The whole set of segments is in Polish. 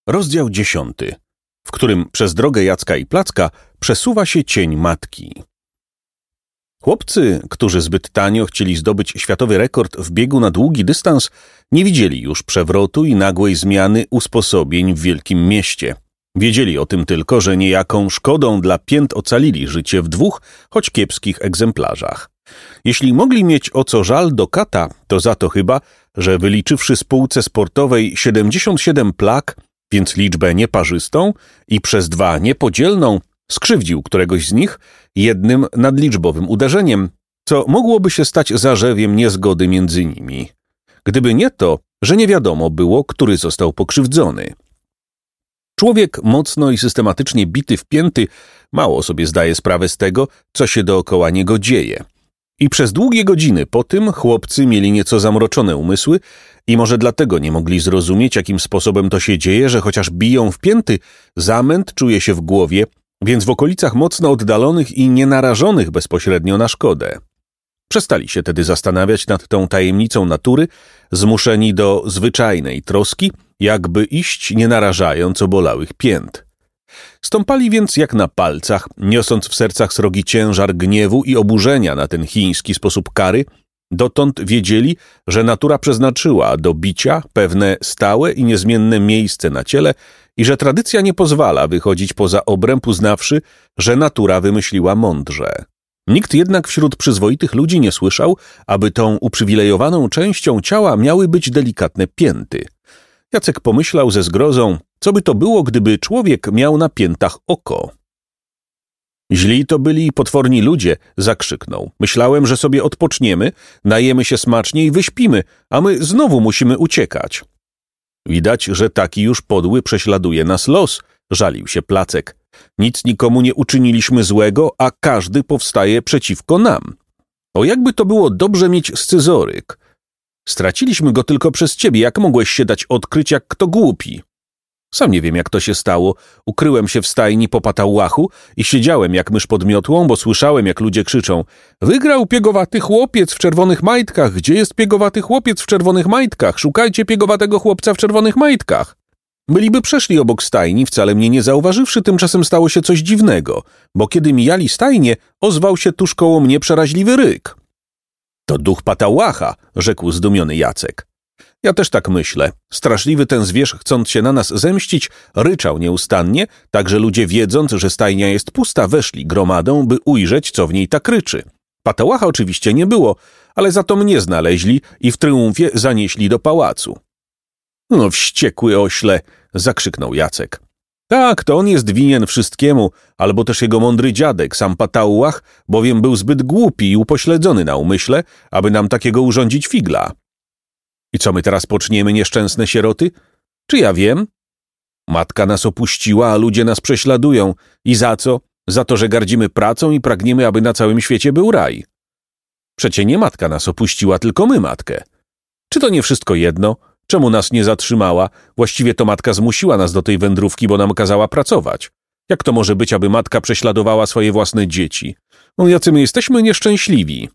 Rozdział 10, w którym przez drogę Jacka i Placka przesuwa się cień matki. Chłopcy, którzy zbyt tanio chcieli zdobyć światowy rekord w biegu na długi dystans, nie widzieli już przewrotu i nagłej zmiany usposobień w wielkim mieście. Wiedzieli o tym tylko, że niejaką szkodą dla pięt ocalili życie w dwóch, choć kiepskich egzemplarzach. Jeśli mogli mieć o co żal do kata, to za to chyba, że wyliczywszy spółce sportowej 77 plag, więc liczbę nieparzystą i przez 2 niepodzielną, skrzywdził któregoś z nich jednym nadliczbowym uderzeniem, co mogłoby się stać zarzewiem niezgody między nimi. Gdyby nie to, że nie wiadomo było, który został pokrzywdzony. Człowiek mocno i systematycznie bity w pięty mało sobie zdaje sprawę z tego, co się dookoła niego dzieje. I przez długie godziny po tym chłopcy mieli nieco zamroczone umysły i może dlatego nie mogli zrozumieć, jakim sposobem to się dzieje, że chociaż biją w pięty, zamęt czuje się w głowie, więc w okolicach mocno oddalonych i nienarażonych bezpośrednio na szkodę. Przestali się tedy zastanawiać nad tą tajemnicą natury, zmuszeni do zwyczajnej troski, jakby iść nie narażając obolałych pięt. Stąpali więc jak na palcach, niosąc w sercach srogi ciężar gniewu i oburzenia na ten chiński sposób kary. Dotąd wiedzieli, że natura przeznaczyła do bicia pewne stałe i niezmienne miejsce na ciele i że tradycja nie pozwala wychodzić poza obręb, uznawszy, że natura wymyśliła mądrze. Nikt jednak wśród przyzwoitych ludzi nie słyszał, aby tą uprzywilejowaną częścią ciała miały być delikatne pięty. Jacek pomyślał ze zgrozą, co by to było, gdyby człowiek miał na piętach oko. Źli to byli potworni ludzie, zakrzyknął. Myślałem, że sobie odpoczniemy, najemy się smacznie i wyśpimy, a my znowu musimy uciekać. Widać, że taki już podły prześladuje nas los, żalił się Placek. Nic nikomu nie uczyniliśmy złego, a każdy powstaje przeciwko nam. O jakby to było dobrze mieć scyzoryk. Straciliśmy go tylko przez ciebie, jak mogłeś się dać odkryć, jak kto głupi. Sam nie wiem, jak to się stało. Ukryłem się w stajni po patałachu i siedziałem jak mysz pod miotłą, bo słyszałem, jak ludzie krzyczą: wygrał piegowaty chłopiec w czerwonych majtkach! Gdzie jest piegowaty chłopiec w czerwonych majtkach? Szukajcie piegowatego chłopca w czerwonych majtkach! Byliby przeszli obok stajni, wcale mnie nie zauważywszy, tymczasem stało się coś dziwnego, bo kiedy mijali stajnię, ozwał się tuż koło mnie przeraźliwy ryk. To duch patałacha, rzekł zdumiony Jacek. Ja też tak myślę. Straszliwy ten zwierz, chcąc się na nas zemścić, ryczał nieustannie, tak że ludzie, wiedząc, że stajnia jest pusta, weszli gromadą, by ujrzeć, co w niej tak ryczy. Patałacha oczywiście nie było, ale za to mnie znaleźli i w tryumfie zanieśli do pałacu. No, wściekły ośle, zakrzyknął Jacek. Tak, to on jest winien wszystkiemu, albo też jego mądry dziadek, sam Patałłach, bowiem był zbyt głupi i upośledzony na umyśle, aby nam takiego urządzić figla. I co my teraz poczniemy, nieszczęsne sieroty? Czy ja wiem? Matka nas opuściła, a ludzie nas prześladują. I za co? Za to, że gardzimy pracą i pragniemy, aby na całym świecie był raj. Przecie nie matka nas opuściła, tylko my matkę. Czy to nie wszystko jedno? Czemu nas nie zatrzymała? Właściwie to matka zmusiła nas do tej wędrówki, bo nam kazała pracować. Jak to może być, aby matka prześladowała swoje własne dzieci? No, jacy my jesteśmy nieszczęśliwi.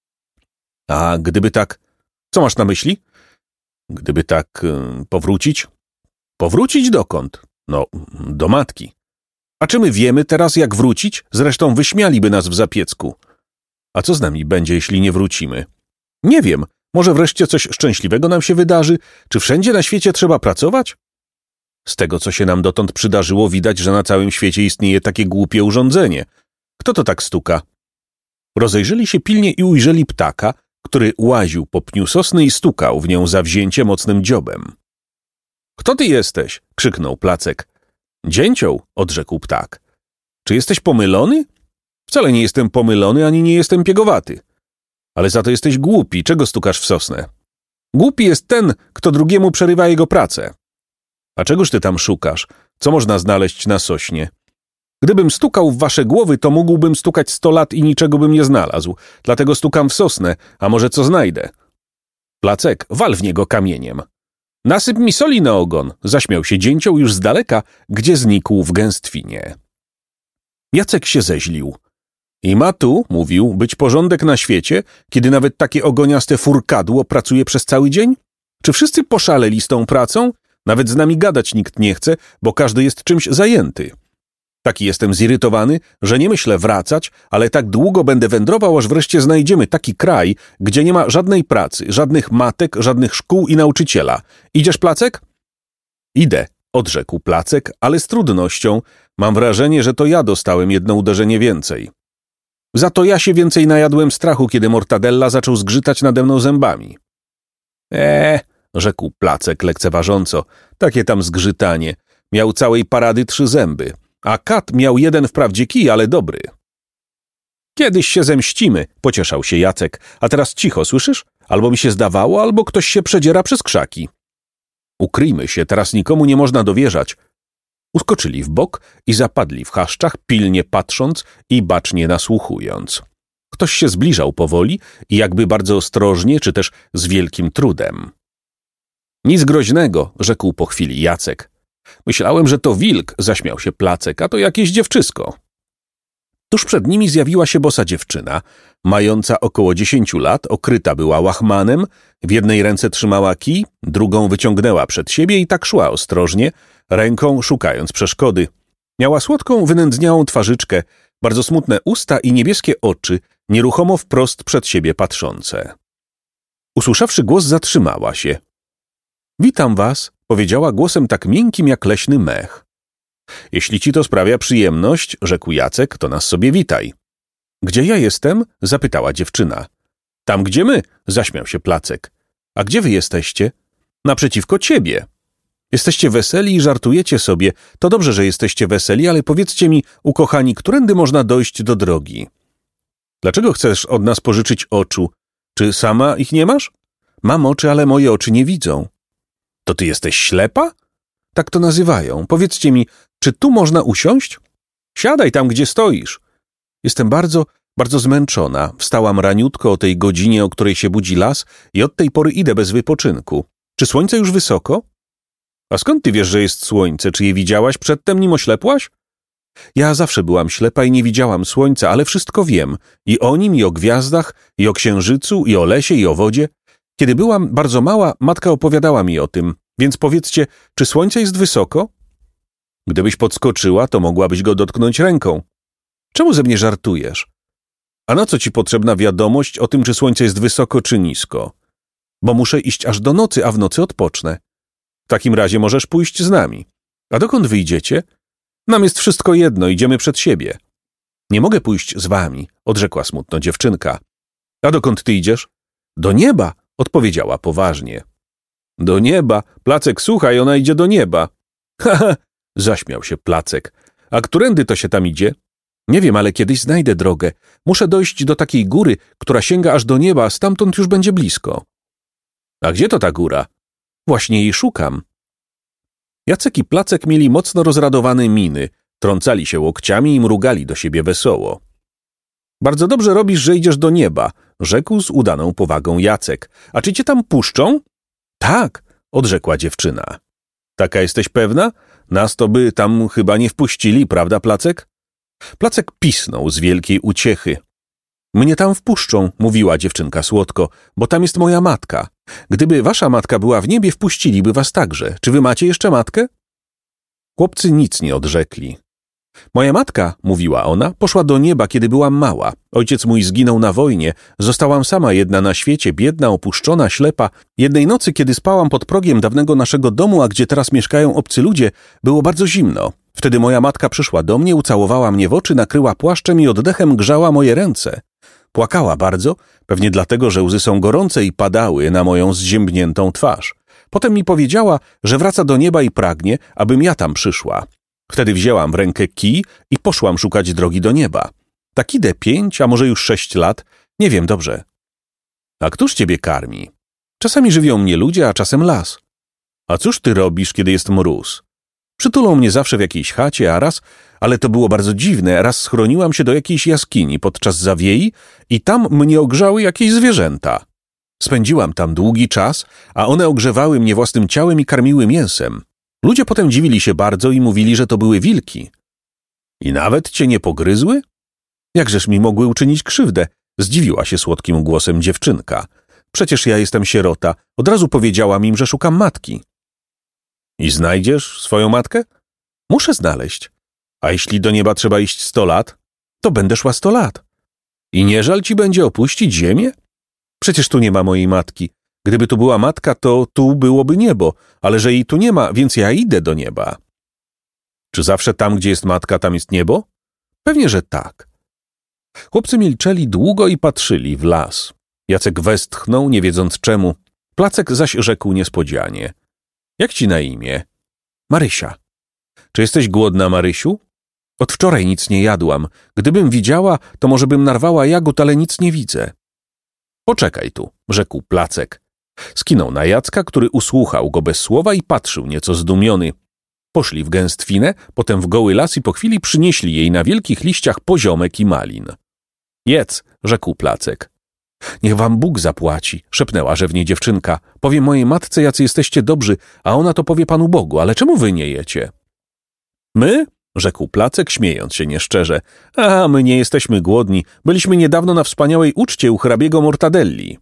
A gdyby tak... Co masz na myśli? Gdyby tak powrócić? Powrócić dokąd? No, do matki. A czy my wiemy teraz, jak wrócić? Zresztą wyśmialiby nas w zapiecku. A co z nami będzie, jeśli nie wrócimy? Nie wiem. Może wreszcie coś szczęśliwego nam się wydarzy? Czy wszędzie na świecie trzeba pracować? Z tego, co się nam dotąd przydarzyło, widać, że na całym świecie istnieje takie głupie urządzenie. Kto to tak stuka? Rozejrzeli się pilnie i ujrzeli ptaka, który łaził po pniu sosny i stukał w nią zawzięcie mocnym dziobem. Kto ty jesteś? Krzyknął Placek. Dzięcioł, odrzekł ptak. Czy jesteś pomylony? Wcale nie jestem pomylony, ani nie jestem piegowaty. Ale za to jesteś głupi. Czego stukasz w sosnę? Głupi jest ten, kto drugiemu przerywa jego pracę. A czegoż ty tam szukasz? Co można znaleźć na sośnie? Gdybym stukał w wasze głowy, to mógłbym stukać 100 lat i niczego bym nie znalazł. Dlatego stukam w sosnę, a może co znajdę? Placek, wal w niego kamieniem. Nasyp mi soli na ogon, zaśmiał się dzięcioł już z daleka, gdzie znikł w gęstwinie. Jacek się zeźlił. I ma tu, mówił, być porządek na świecie, kiedy nawet takie ogoniaste furkadło pracuje przez cały dzień? Czy wszyscy poszaleli z tą pracą? Nawet z nami gadać nikt nie chce, bo każdy jest czymś zajęty. Taki jestem zirytowany, że nie myślę wracać, ale tak długo będę wędrował, aż wreszcie znajdziemy taki kraj, gdzie nie ma żadnej pracy, żadnych matek, żadnych szkół i nauczyciela. Idziesz, Placek? Idę, odrzekł Placek, ale z trudnością. Mam wrażenie, że to ja dostałem jedno uderzenie więcej. Za to ja się więcej najadłem strachu, kiedy Mortadella zaczął zgrzytać nade mną zębami. Rzekł Placek lekceważąco, takie tam zgrzytanie. Miał całej parady 3 zęby, a kat miał jeden wprawdzie kij, ale dobry. Kiedyś się zemścimy, pocieszał się Jacek, a teraz cicho, słyszysz? Albo mi się zdawało, albo ktoś się przedziera przez krzaki. Ukryjmy się, teraz nikomu nie można dowierzać. Uskoczyli w bok i zapadli w chaszczach, pilnie patrząc i bacznie nasłuchując. Ktoś się zbliżał powoli i jakby bardzo ostrożnie, czy też z wielkim trudem. Nic groźnego, rzekł po chwili Jacek. Myślałem, że to wilk, zaśmiał się Placek, a to jakieś dziewczysko. Tuż przed nimi zjawiła się bosa dziewczyna, mająca około 10 lat, okryta była łachmanem, w jednej ręce trzymała kij, drugą wyciągnęła przed siebie i tak szła ostrożnie, ręką szukając przeszkody. Miała słodką, wynędzniałą twarzyczkę, bardzo smutne usta i niebieskie oczy, nieruchomo wprost przed siebie patrzące. Usłyszawszy głos, zatrzymała się. Witam was, powiedziała głosem tak miękkim jak leśny mech. Jeśli ci to sprawia przyjemność, rzekł Jacek, to nas sobie witaj. Gdzie ja jestem? Zapytała dziewczyna. Tam, gdzie my, zaśmiał się Placek. A gdzie wy jesteście? Naprzeciwko ciebie. Jesteście weseli i żartujecie sobie. To dobrze, że jesteście weseli, ale powiedzcie mi, ukochani, którędy można dojść do drogi? Dlaczego chcesz od nas pożyczyć oczu? Czy sama ich nie masz? Mam oczy, ale moje oczy nie widzą. To ty jesteś ślepa? Tak to nazywają. Powiedzcie mi, czy tu można usiąść? Siadaj tam, gdzie stoisz. Jestem bardzo, bardzo zmęczona. Wstałam raniutko o tej godzinie, o której się budzi las i od tej pory idę bez wypoczynku. Czy słońce już wysoko? A skąd ty wiesz, że jest słońce? Czy je widziałaś przedtem, nim oślepłaś? Ja zawsze byłam ślepa i nie widziałam słońca, ale wszystko wiem. I o nim, i o gwiazdach, i o księżycu, i o lesie, i o wodzie. Kiedy byłam bardzo mała, matka opowiadała mi o tym. Więc powiedzcie, czy słońce jest wysoko? Gdybyś podskoczyła, to mogłabyś go dotknąć ręką. Czemu ze mnie żartujesz? A na co ci potrzebna wiadomość o tym, czy słońce jest wysoko czy nisko? Bo muszę iść aż do nocy, a w nocy odpocznę. W takim razie możesz pójść z nami. A dokąd wyjdziecie? Nam jest wszystko jedno, idziemy przed siebie. Nie mogę pójść z wami, odrzekła smutno dziewczynka. A dokąd ty idziesz? Do nieba, odpowiedziała poważnie. Do nieba? Placek, słuchaj, ona idzie do nieba. Haha, zaśmiał się Placek. A którędy to się tam idzie? Nie wiem, ale kiedyś znajdę drogę. Muszę dojść do takiej góry, która sięga aż do nieba, a stamtąd już będzie blisko. A gdzie to ta góra? Właśnie jej szukam. Jacek i Placek mieli mocno rozradowane miny, trącali się łokciami i mrugali do siebie wesoło. Bardzo dobrze robisz, że idziesz do nieba, rzekł z udaną powagą Jacek. A czy cię tam puszczą? Tak, odrzekła dziewczyna. Taka jesteś pewna? Nas to by tam chyba nie wpuścili, prawda, Placek? Placek pisnął z wielkiej uciechy. Mnie tam wpuszczą, mówiła dziewczynka słodko, bo tam jest moja matka. Gdyby wasza matka była w niebie, wpuściliby was także. Czy wy macie jeszcze matkę? Chłopcy nic nie odrzekli. Moja matka, mówiła ona, poszła do nieba, kiedy byłam mała. Ojciec mój zginął na wojnie. Zostałam sama jedna na świecie, biedna, opuszczona, ślepa. Jednej nocy, kiedy spałam pod progiem dawnego naszego domu, a gdzie teraz mieszkają obcy ludzie, było bardzo zimno. Wtedy moja matka przyszła do mnie, ucałowała mnie w oczy, nakryła płaszczem i oddechem grzała moje ręce. Płakała bardzo, pewnie dlatego, że łzy są gorące i padały na moją zziębniętą twarz. Potem mi powiedziała, że wraca do nieba i pragnie, abym ja tam przyszła. Wtedy wzięłam w rękę kij i poszłam szukać drogi do nieba. Tak idę 5, a może już 6 lat, nie wiem dobrze. A któż ciebie karmi? Czasami żywią mnie ludzie, a czasem las. A cóż ty robisz, kiedy jest mróz? Przytulą mnie zawsze w jakiejś chacie, a raz, ale to było bardzo dziwne, raz schroniłam się do jakiejś jaskini podczas zawiei i tam mnie ogrzały jakieś zwierzęta. Spędziłam tam długi czas, a one ogrzewały mnie własnym ciałem i karmiły mięsem. Ludzie potem dziwili się bardzo i mówili, że to były wilki. I nawet cię nie pogryzły? Jakżeż mi mogły uczynić krzywdę? Zdziwiła się słodkim głosem dziewczynka. Przecież ja jestem sierota. Od razu powiedziałam im, że szukam matki. I znajdziesz swoją matkę? Muszę znaleźć. A jeśli do nieba trzeba iść 100 lat, to będę szła 100 lat. I nie żal ci będzie opuścić ziemię? Przecież tu nie ma mojej matki. Gdyby tu była matka, to tu byłoby niebo, ale że jej tu nie ma, więc ja idę do nieba. Czy zawsze tam, gdzie jest matka, tam jest niebo? Pewnie, że tak. Chłopcy milczeli długo i patrzyli w las. Jacek westchnął, nie wiedząc czemu. Placek zaś rzekł niespodzianie. Jak ci na imię? Marysia. Czy jesteś głodna, Marysiu? Od wczoraj nic nie jadłam. Gdybym widziała, to może bym narwała jagód, ale nic nie widzę. Poczekaj tu, rzekł Placek. Skinął na Jacka, który usłuchał go bez słowa i patrzył nieco zdumiony. Poszli w gęstwinę, potem w goły las i po chwili przynieśli jej na wielkich liściach poziomek i malin. Jedz, rzekł Placek. Niech wam Bóg zapłaci, szepnęła rzewnie dziewczynka. Powiem mojej matce, jacy jesteście dobrzy, a ona to powie Panu Bogu, ale czemu wy nie jecie? My? Rzekł Placek, śmiejąc się nieszczerze. A, my nie jesteśmy głodni. Byliśmy niedawno na wspaniałej uczcie u hrabiego Mortadelli.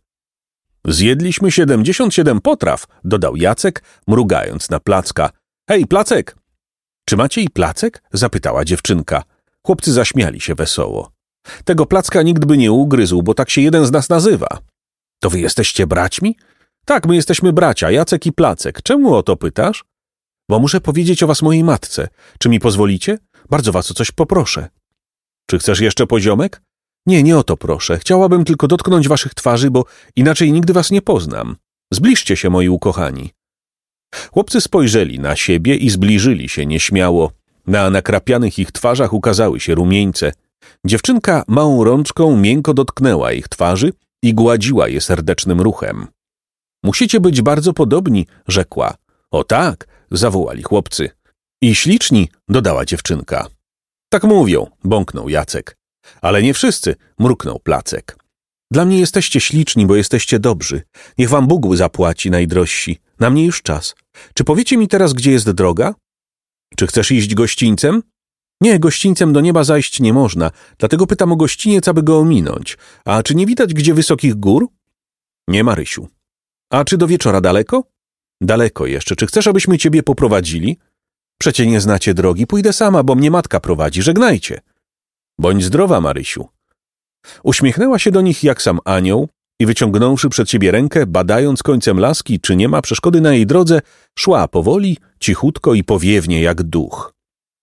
Zjedliśmy 77 potraw, dodał Jacek, mrugając na Placka. Hej, Placek! Czy macie i Placek? Zapytała dziewczynka. Chłopcy zaśmiali się wesoło. Tego Placka nikt by nie ugryzł, bo tak się jeden z nas nazywa. To wy jesteście braćmi? Tak, my jesteśmy bracia, Jacek i Placek. Czemu o to pytasz? Bo muszę powiedzieć o was mojej matce. Czy mi pozwolicie? Bardzo was o coś poproszę. Czy chcesz jeszcze poziomek? Nie, nie o to proszę. Chciałabym tylko dotknąć waszych twarzy, bo inaczej nigdy was nie poznam. Zbliżcie się, moi ukochani. Chłopcy spojrzeli na siebie i zbliżyli się nieśmiało. Na nakrapianych ich twarzach ukazały się rumieńce. Dziewczynka małą rączką miękko dotknęła ich twarzy i gładziła je serdecznym ruchem. Musicie być bardzo podobni, rzekła. O tak, zawołali chłopcy. I śliczni, dodała dziewczynka. Tak mówią, bąknął Jacek. Ale nie wszyscy, mruknął Placek. Dla mnie jesteście śliczni, bo jesteście dobrzy. Niech wam Bóg zapłaci, najdrożsi. Na mnie już czas. Czy powiecie mi teraz, gdzie jest droga? Czy chcesz iść gościńcem? Nie, gościńcem do nieba zajść nie można, dlatego pytam o gościniec, aby go ominąć. A czy nie widać gdzie wysokich gór? Nie, Marysiu. A czy do wieczora daleko? Daleko jeszcze. Czy chcesz, abyśmy ciebie poprowadzili? Przecie nie znacie drogi, pójdę sama, bo mnie matka prowadzi. Żegnajcie. Bądź zdrowa, Marysiu. Uśmiechnęła się do nich jak sam anioł i wyciągnąwszy przed siebie rękę, badając końcem laski, czy nie ma przeszkody na jej drodze, szła powoli, cichutko i powiewnie jak duch.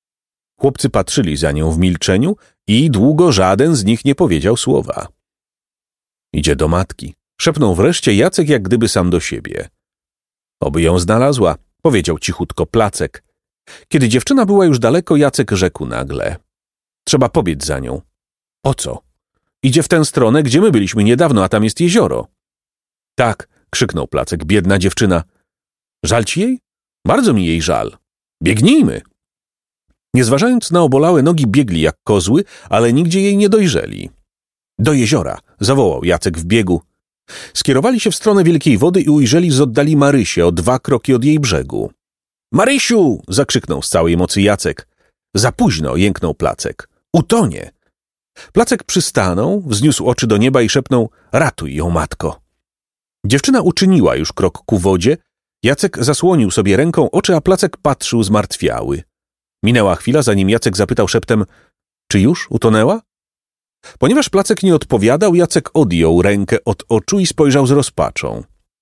Chłopcy patrzyli za nią w milczeniu i długo żaden z nich nie powiedział słowa. Idzie do matki, szepnął wreszcie Jacek jak gdyby sam do siebie. Oby ją znalazła, powiedział cichutko Placek. Kiedy dziewczyna była już daleko, Jacek rzekł nagle. Trzeba pobiec za nią. Po co? Idzie w tę stronę, gdzie my byliśmy niedawno, a tam jest jezioro. Tak, krzyknął Placek, biedna dziewczyna. Żal ci jej? Bardzo mi jej żal. Biegnijmy. Nie zważając na obolałe nogi, biegli jak kozły, ale nigdzie jej nie dojrzeli. Do jeziora, zawołał Jacek w biegu. Skierowali się w stronę wielkiej wody i ujrzeli z oddali Marysię o 2 kroki od jej brzegu. Marysiu! Zakrzyknął z całej mocy Jacek. Za późno, jęknął Placek. Utonie! Placek przystanął, wzniósł oczy do nieba i szepnął: ratuj ją, matko. Dziewczyna uczyniła już krok ku wodzie. Jacek zasłonił sobie ręką oczy, a Placek patrzył zmartwiały. Minęła chwila, zanim Jacek zapytał szeptem: czy już utonęła? Ponieważ Placek nie odpowiadał, Jacek odjął rękę od oczu i spojrzał z rozpaczą.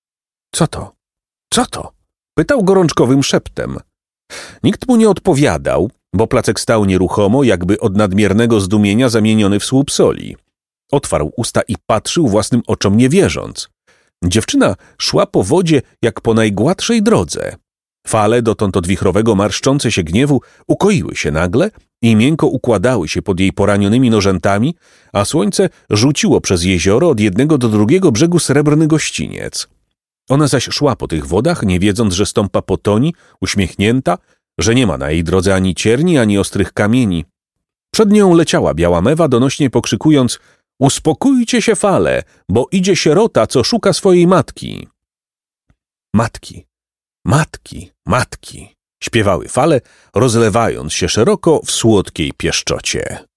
Co to? Co to? Pytał gorączkowym szeptem. Nikt mu nie odpowiadał, bo Placek stał nieruchomo, jakby od nadmiernego zdumienia zamieniony w słup soli. Otwarł usta i patrzył własnym oczom nie wierząc. Dziewczyna szła po wodzie jak po najgładszej drodze. Fale, dotąd od wichrowego marszczące się gniewu, ukoiły się nagle i miękko układały się pod jej poranionymi nożętami, a słońce rzuciło przez jezioro od jednego do drugiego brzegu srebrny gościniec. Ona zaś szła po tych wodach, nie wiedząc, że stąpa po toni, uśmiechnięta, że nie ma na jej drodze ani cierni, ani ostrych kamieni. Przed nią leciała biała mewa, donośnie pokrzykując: uspokójcie się, fale, bo idzie sierota, co szuka swojej matki. Matki, matki, matki, śpiewały fale, rozlewając się szeroko w słodkiej pieszczocie.